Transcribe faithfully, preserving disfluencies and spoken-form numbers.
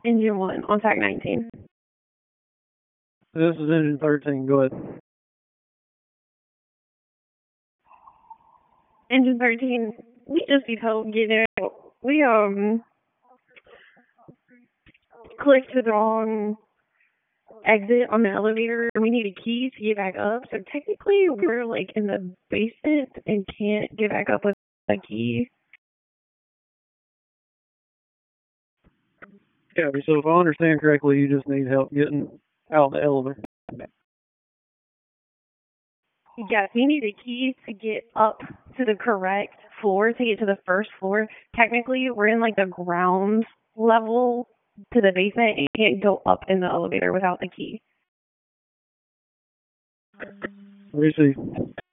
Engine one on T A C nineteen. This is engine thirteen. Go ahead. Engine thirteen, we just be told, get out. We, um, clicked the wrong exit on the elevator, and we need a key to get back up. So technically, we're, like, in the basement and can't get back up with a key. Yeah, so if I understand correctly, you just need help getting out of the elevator. Yes, we need a key to get up to the correct floor, to get to the first floor. Technically, we're in, like, the ground level to the basement, and you can't go up in the elevator without the key. Let me see.